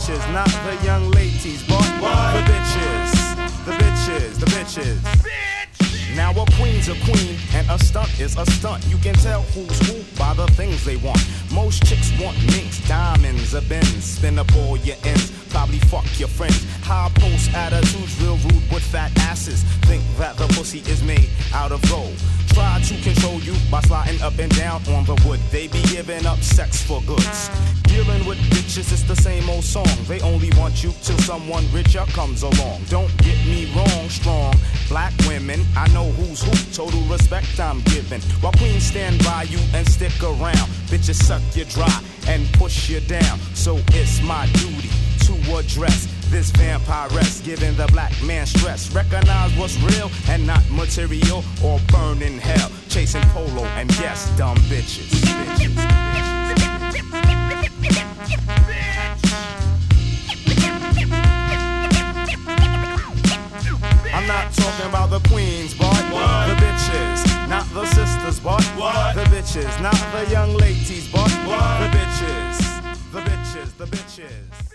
bitches, not the young ladies, but the bitches, the bitches, the bitches. Now a queen's a queen and a stunt is a stunt. You can tell who's who by the things they want. Most chicks want minks, diamonds, a Benz. Spin up all your ends, probably fuck your friends. High post attitudes, real rude with fat asses. Think that the pussy is made out of gold. Try to control you by sliding up and down on the wood. They be giving up sex for goods. Dealing with bitches, it's the same old song. They only want you till someone richer comes along. Don't get me wrong, strong black women, I know who's who, total respect I'm giving. While queens stand by you and stick around, bitches suck you dry and push you down. So it's my duty to address this vampiress, giving the black man stress. Recognize what's real and not material, or burn in hell, chasing polo and yes, dumb bitches. I'm not talking about the queens, but the bitches, not the sisters, but the bitches, not the young ladies, but the bitches, the bitches, the bitches.